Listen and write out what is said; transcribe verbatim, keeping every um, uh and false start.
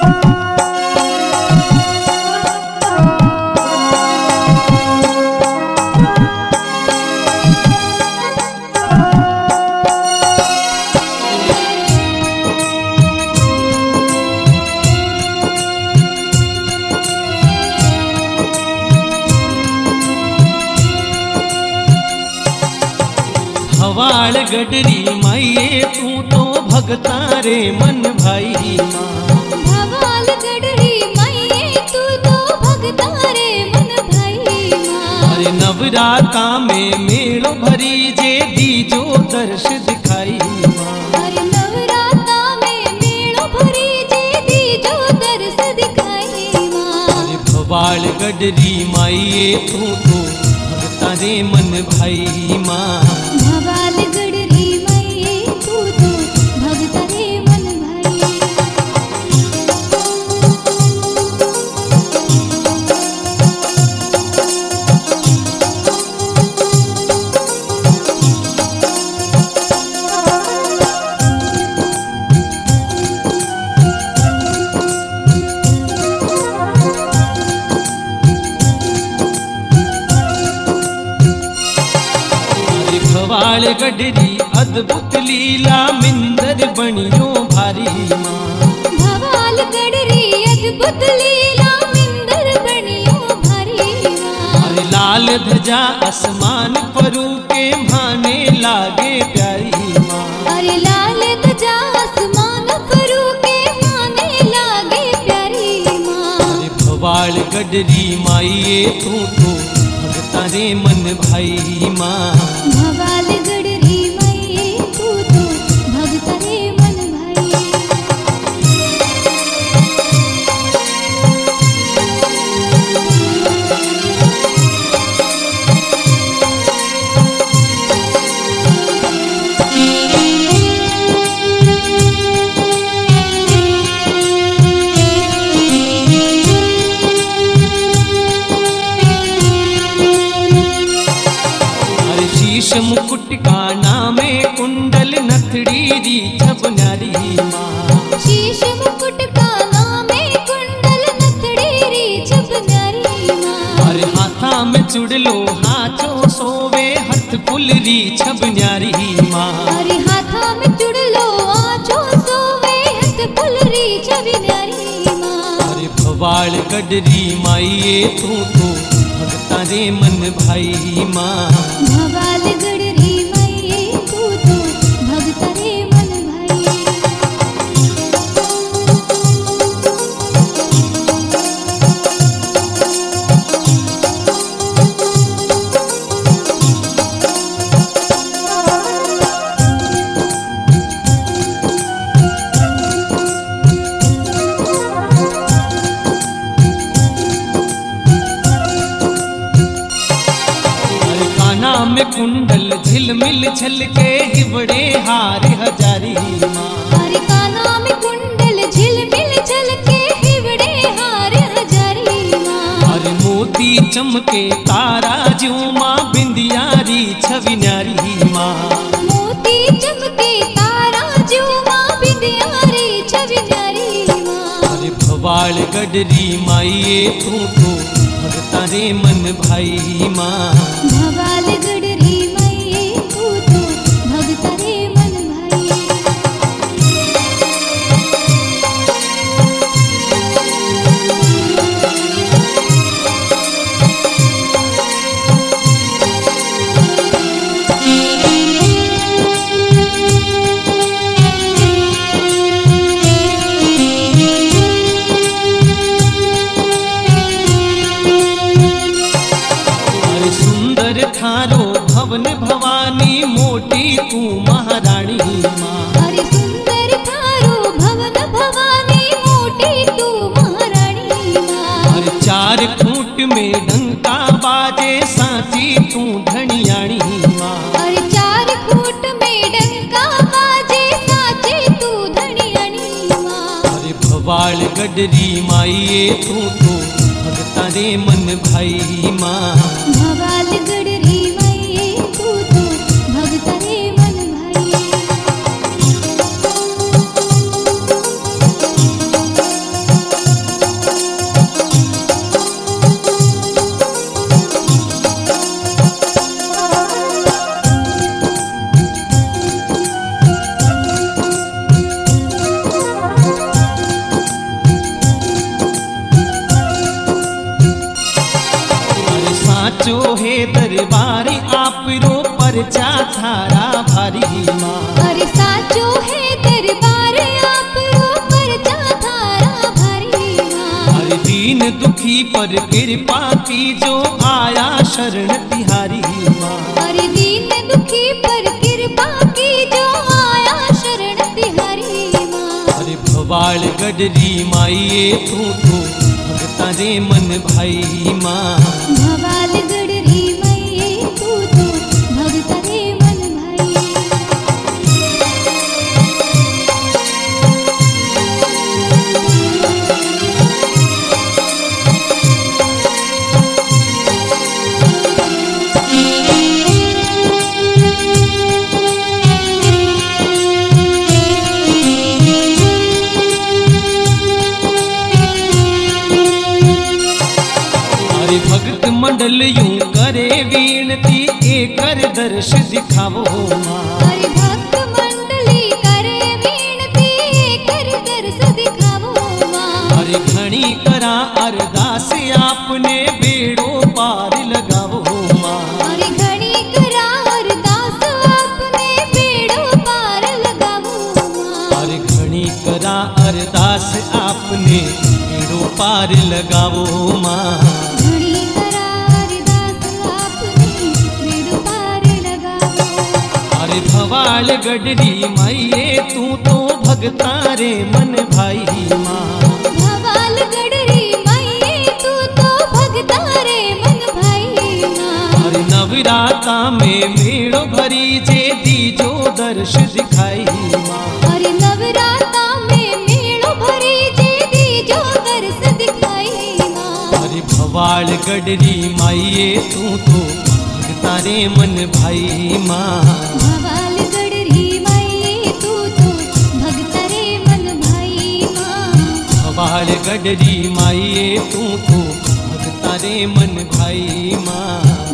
भवाल गडरी माइये तू तो भगता रे मन भाई माँ। भवाल गडरी माइये तू तो भगता रे मन भाई माँ। अरे नवराता में मेलो भरी जे दीजो दर्श दिखाई माँ। अरे नवराता में मेलो भरी जे दीजो दर्श दिखाई माँ। अरे भवाल गडरी माइये तू तो भगता रे मन भाई माँ। भवाल गडरी माइये तू तो भगता रे मन भाई। भवाल गडरी अद्भुत लीला मिंदर बनियो भारी माँ। भवाल गडरी अद्भुत लीला मिंदर बनियो भारी माँ। अरे लाल ध्वजा आसमान परू के भाने लागे प्यारी माँ। अरे लाल ध्वजा आसमान परू के भाने लागे प्यारी माँ। अरे भवाल गडरी माइये तू तो भगता रे मन भाई माँ। भवाल गडरी माइये तू तो भगता रे मन भाई। शीश मुकुट काना में कुंडल नथड़ी री छब नारी माँ। शीश मुकुट काना में कुंडल नथड़ी री छब नारी माँ। अरे हाथा में चुड़लो हाथों सोवे हथ फुलरी छब न्यारी माँ। अरे हाथा में चुड़लो आँचो सोवे हथ फुलरी छब न्यारी माँ। अरे भवाल गडरी माइये तू तो भगता रे मन भाई माँ। भवाल गडरी माइये तू तो भगता रे मन भाई। में कुंडल झिलमिल छलके हिवड़े हार हजारी माँ। अरे काना में कुंडल झिलमिल छलके हिवड़े हार हजारी माँ। अरे मोती चमके तारा ज्यों माँ बिंदियारी छवि न्यारी माँ। मोती चमके तारा ज्यों माँ बिंदियारी छवि न्यारी माँ। अरे भवाल गडरी माइये तू तो भगता रे मन भाई माँ। भवाल गडरी माइये तू तो भगता रे मन भाई। थारो भवन भवानी मोटी तू महारानी माँ। अरे सुंदर थारो भवन भवानी मोटी तू महारानी माँ। अरे चार खूंट में डंका बाजे सांची तू धनियाणी माँ। अरे चार खूंट में डंका बाजे सांची तू धनियाणी माँ। अरे भवाल गडरी माइये तू तो भगता रे मन भाई माँ। भवाल गडरी माइये तू तो भगता रे मन भाई। दरबार आप रो परचा थारा भारी माँ। अरे साचो है दरबार आप रो परचा थारा भारी माँ। हर दीन दुखी पर कृपा की जो आया शरण तिहारी माँ। अरे दीन दुखी पर कृपा की जो आया शरण तिहारी माँ। अरे भवाल गडरी माइये तू तो भगता रे मन भाई माँ। भवाल गडरी मैये तू तो भगता रे मन भाई। अरे भक्त मंडल यूं करे विनती एकर दर्श दिखावो माँ। अरे भक्त मंडली करे विनती कर दर्श दिखावो माँ। अरे घणी करा अरदास आपने बेड़ो पार लगावो माँ। अरे घणी करा अरदास आपने बेड़ो पार लगावो माँ। अरे घणी करा अरदास आपने बेड़ो पार लगावो माँ। घणी करा अरदास आपने बेड़ो पार लगावो। अरे भवाल गडरी माइये तू तो भगता रे मन भाई माँ। भवाल गडरी मैये तू तो भगता रे मन भाई माँ। अरे नवराता में मेड़ो भरी जे दीजो दर्श दिखाई माँ। अरे नवराता में मेड़ो भरी जे दीजो दर्श दिखाई माँ। अरे भवाल गडरी माइये तू तो भगता रे मन भाई माँ। भवाल गडरी मैये तू तो भगता रे मन भाई माँ। भवाल गडरी माइये तू तो भगता रे मन भाई माँ।